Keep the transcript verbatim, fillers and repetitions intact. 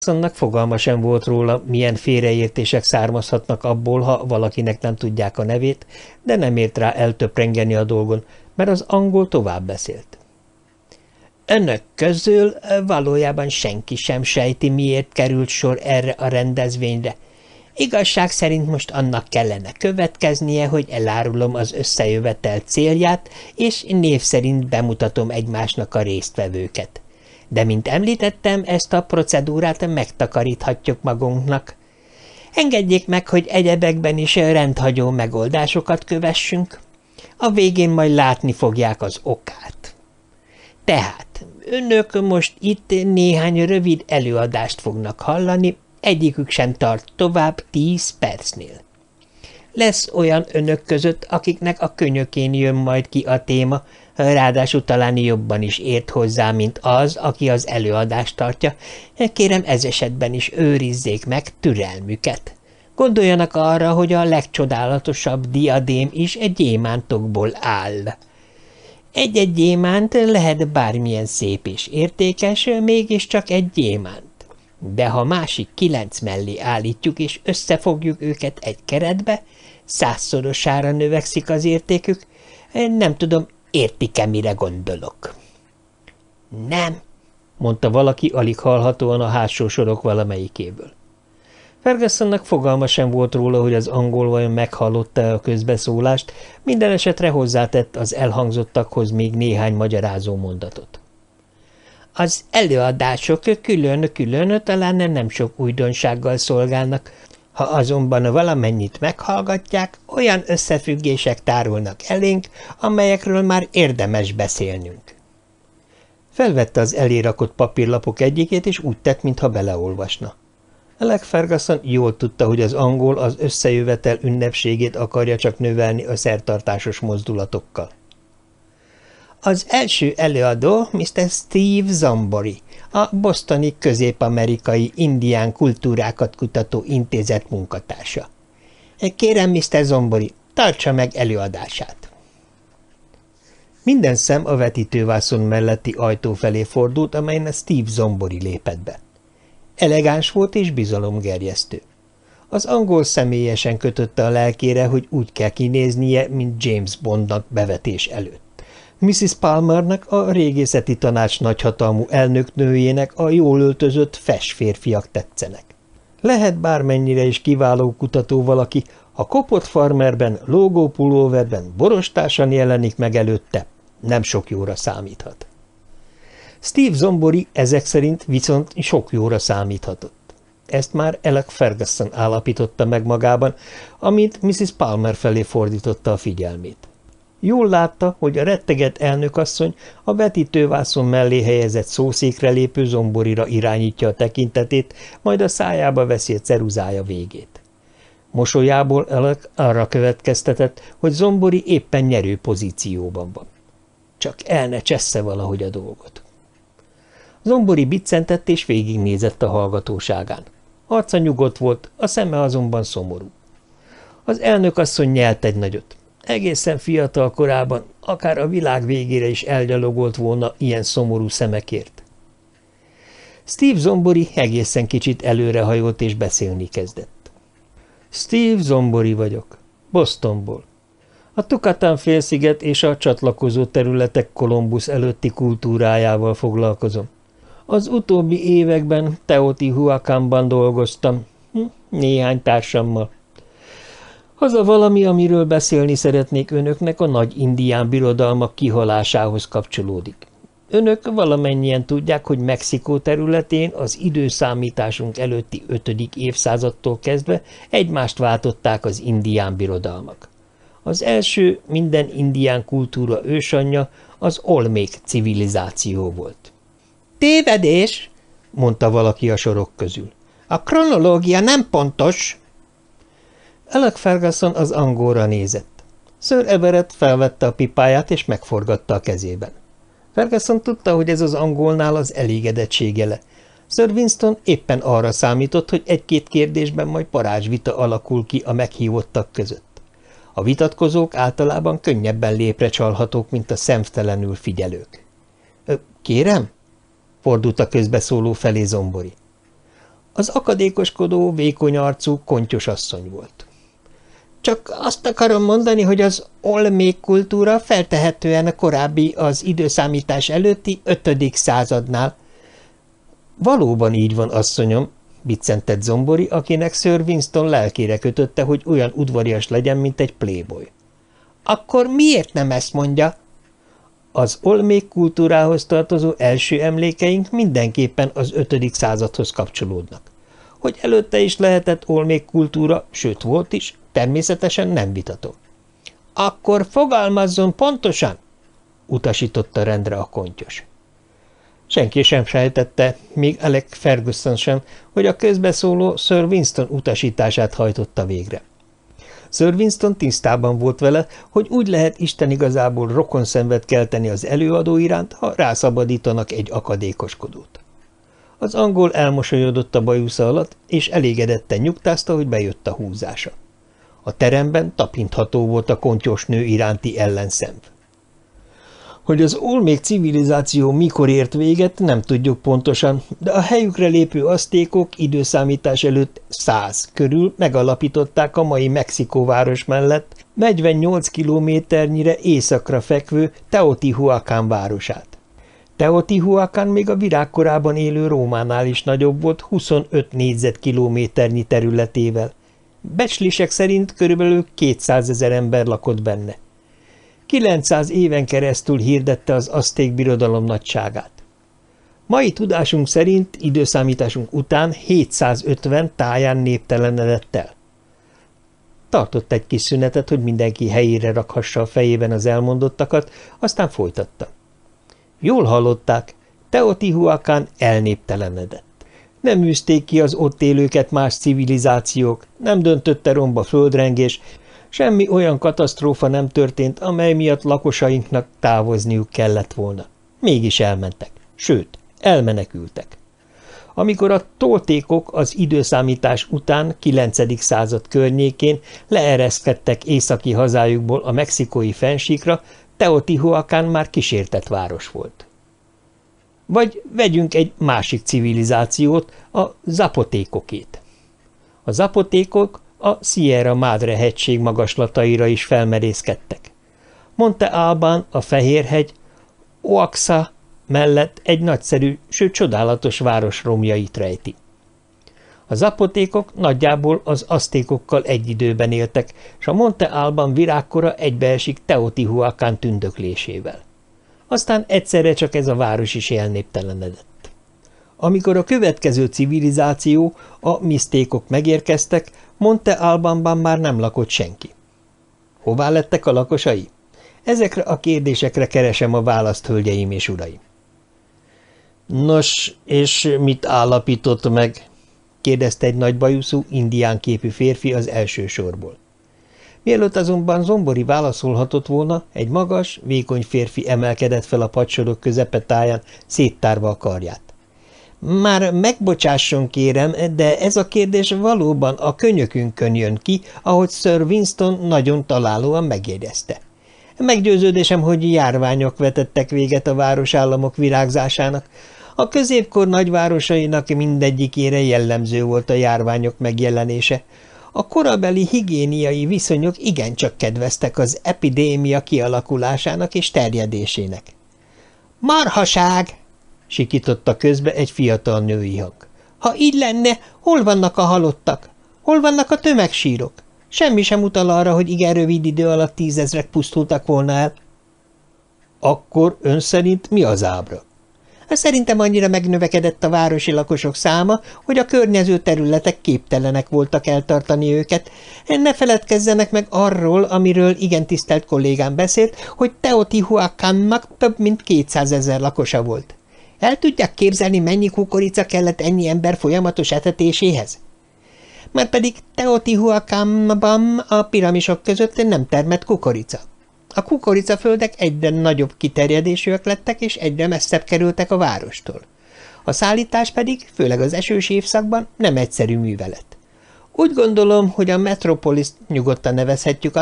Fergusonnak fogalma sem volt róla, milyen félreértések származhatnak abból, ha valakinek nem tudják a nevét, de nem ért rá eltöprengeni a dolgon, mert az angol tovább beszélt. Önök közül valójában senki sem sejti, miért került sor erre a rendezvényre. Igazság szerint most annak kellene következnie, hogy elárulom az összejövetel célját, és név szerint bemutatom egymásnak a résztvevőket. De mint említettem, ezt a procedúrát megtakaríthatjuk magunknak. Engedjék meg, hogy egyebekben is rendhagyó megoldásokat kövessünk. A végén majd látni fogják az okát. Tehát önök most itt néhány rövid előadást fognak hallani, egyikük sem tart tovább tíz percnél. Lesz olyan önök között, akiknek a könyökén jön majd ki a téma, ráadásul talán jobban is ért hozzá, mint az, aki az előadást tartja. Kérem, ez esetben is őrizzék meg türelmüket. Gondoljanak arra, hogy a legcsodálatosabb diadém is egy gyémántokból áll. Egy-egy gyémánt lehet bármilyen szép és értékes, mégiscsak egy gyémánt. De ha másik kilenc mellé állítjuk és összefogjuk őket egy keretbe, százszorosára növekszik az értékük. Nem tudom, értik-e, mire gondolok? Nem, mondta valaki alig hallhatóan a hátsó sorok valamelyikéből. Fergusonnak fogalma sem volt róla, hogy az angol vajon meghallotta a közbeszólást, minden esetre hozzátett az elhangzottakhoz még néhány magyarázó mondatot. Az előadások külön-külön talán nem sok újdonsággal szolgálnak, ha azonban valamennyit meghallgatják, olyan összefüggések tárulnak elénk, amelyekről már érdemes beszélnünk. Felvette az elé rakott papírlapok egyikét, és úgy tett, mintha beleolvasna. Alec Ferguson jól tudta, hogy az angol az összejövetel ünnepségét akarja csak növelni a szertartásos mozdulatokkal. Az első előadó miszter Steve Zombori, a bostoni közép-amerikai indián kultúrákat kutató intézet munkatársa. Kérem, miszter Zombori, tartsa meg előadását. Minden szem a vetítővászon melletti ajtó felé fordult, amelyen Steve Zombori lépett be. Elegáns volt és bizalomgerjesztő. Az angol személyesen kötötte a lelkére, hogy úgy kell kinéznie, mint James Bondnak bevetés előtt. missus Palmernek, a régészeti tanács nagyhatalmú elnöknőjének a jól öltözött fes férfiak tetszenek. Lehet bármennyire is kiváló kutató valaki, ha kopott farmerben, lógópulóverben borostásan jelenik meg előtte, nem sok jóra számíthat. Steve Zombori ezek szerint viszont sok jóra számíthatott. Ezt már Alec Ferguson állapította meg magában, amint missus Palmer felé fordította a figyelmét. Jól látta, hogy a retteget elnökasszony a vetítővászon mellé helyezett szószékre lépő Zomborira irányítja a tekintetét, majd a szájába veszi a ceruzája végét. Mosolyából Alec arra következtetett, hogy Zombori éppen nyerő pozícióban van. Csak el ne csessze valahogy a dolgot. Zombori biccentett és végignézett a hallgatóságán. Arca nyugodt volt, a szeme azonban szomorú. Az elnökasszony nyelt egy nagyot. Egészen fiatal korában, akár a világ végére is elgyalogolt volna ilyen szomorú szemekért. Steve Zombori egészen kicsit előrehajolt és beszélni kezdett. Steve Zombori vagyok, Bostonból. A Tukatán-félsziget és a csatlakozó területek Kolumbusz előtti kultúrájával foglalkozom. Az utóbbi években Teotihuacanban dolgoztam, néhány társammal. Az a valami, amiről beszélni szeretnék önöknek, a nagy indián birodalmak kihalásához kapcsolódik. Önök valamennyien tudják, hogy Mexikó területén az időszámításunk előtti ötödik évszázadtól kezdve egymást váltották az indián birodalmak. Az első minden indián kultúra ősanyja az olmék civilizáció volt. Tévedés, mondta valaki a sorok közül. A kronológia nem pontos. Alec Ferguson az angolra nézett. Sir Everett felvette a pipáját és megforgatta a kezében. Ferguson tudta, hogy ez az angolnál az elégedettség jele. Sir Winston éppen arra számított, hogy egy-két kérdésben majd parázsvita alakul ki a meghívottak között. A vitatkozók általában könnyebben lépre csalhatók, mint a szemtelenül figyelők. – Kérem? – fordult a közbeszóló felé Zombori. Az akadékoskodó, vékony arcú, kontyos asszony volt. Csak azt akarom mondani, hogy az olmék kultúra feltehetően a korábbi, az időszámítás előtti ötödik századnál. Valóban így van, asszonyom, biccentett Zombori, akinek Sir Winston lelkére kötötte, hogy olyan udvarias legyen, mint egy playboy. Akkor miért nem ezt mondja? Az olmék kultúrához tartozó első emlékeink mindenképpen az ötödik századhoz kapcsolódnak. Hogy előtte is lehetett olmék kultúra, sőt volt is, természetesen nem vitatom. Akkor fogalmazzon pontosan, utasította rendre a kontyos. Senki sem sejtette, még Alec Ferguson sem, hogy a közbeszóló Sir Winston utasítását hajtotta végre. Sir Winston tisztában volt vele, hogy úgy lehet Isten igazából rokonszenvet kelteni az előadó iránt, ha rászabadítanak egy akadékoskodót. Az angol elmosolyodott a bajusza alatt, és elégedetten nyugtázta, hogy bejött a húzása. A teremben tapintható volt a kontyos nő iránti ellenszenv. Hogy az olmék civilizáció mikor ért véget, nem tudjuk pontosan, de a helyükre lépő aztékok időszámítás előtt száz körül megalapították a mai Mexikóváros mellett negyvennyolc kilométernyire északra fekvő Teotihuacán városát. Teotihuacán még a virágkorában élő Rómánál is nagyobb volt huszonöt négyzetkilométernyi területével. Becslések szerint körülbelül kétszázezer ember lakott benne. kilencszáz éven keresztül hirdette az azték birodalom nagyságát. Mai tudásunk szerint időszámításunk után hétszázötven táján néptelenedett el. Tartott egy kis szünetet, hogy mindenki helyére rakhassa a fejében az elmondottakat, aztán folytatta. Jól hallották, Teotihuacán elnéptelenedett. Nem űzték ki az ott élőket más civilizációk, nem döntötte romba földrengés, semmi olyan katasztrófa nem történt, amely miatt lakosainknak távozniuk kellett volna. Mégis elmentek, sőt, elmenekültek. Amikor a toltékok az időszámítás után kilencedik század környékén leereszkedtek északi hazájukból a mexikói fennsíkra, Teotihuacán már kísértett város volt. Vagy vegyünk egy másik civilizációt, a zapotékokét. A zapotékok a Sierra Madre hegység magaslataira is felmerészkedtek. Monte Albán, a Fehérhegy, Oaxaca mellett egy nagyszerű, sőt csodálatos város romjait rejti. A zapotékok nagyjából az aztékokkal egy időben éltek, s a Monte Albán virágkora egybeesik Teotihuacán tündöklésével. Aztán egyszerre csak ez a város is elnéptelenedett. Amikor a következő civilizáció, a misztékok megérkeztek, Monte Albánban már nem lakott senki. Hová lettek a lakosai? Ezekre a kérdésekre keresem a választ, hölgyeim és uraim. Nos, és mit állapított meg? Kérdezte egy nagy bajuszú, indián képű férfi az első sorból. Mielőtt azonban Zombori válaszolhatott volna, egy magas, vékony férfi emelkedett fel a padsorok közepetáján, széttárva a karját. Már megbocsásson, kérem, de ez a kérdés valóban a könyökünkön jön ki, ahogy Sir Winston nagyon találóan megjegyezte. Meggyőződésem, hogy járványok vetettek véget a városállamok virágzásának. A középkor nagyvárosainak mindegyikére jellemző volt a járványok megjelenése. A korabeli higiéniai viszonyok igencsak kedveztek az epidémia kialakulásának és terjedésének. – Marhaság! – sikította közbe egy fiatal női hang. – Ha így lenne, hol vannak a halottak? Hol vannak a tömegsírok? Semmi sem utal arra, hogy igen rövid idő alatt tízezrek pusztultak volna el. – Akkor ön szerint mi az ábra? Szerintem annyira megnövekedett a városi lakosok száma, hogy a környező területek képtelenek voltak eltartani őket. Ne feledkezzenek meg arról, amiről igen tisztelt kollégám beszélt, hogy Teotihuacánnak több mint kétszázezer lakosa volt. El tudják képzelni, mennyi kukorica kellett ennyi ember folyamatos etetéséhez? Márpedig Teotihuacánban a piramisok között nem termett kukorica. A kukoricaföldek egyre nagyobb kiterjedésűek lettek, és egyre messzebb kerültek a várostól. A szállítás pedig, főleg az esős évszakban nem egyszerű művelet. Úgy gondolom, hogy a metropoliszt nyugodtan nevezhetjük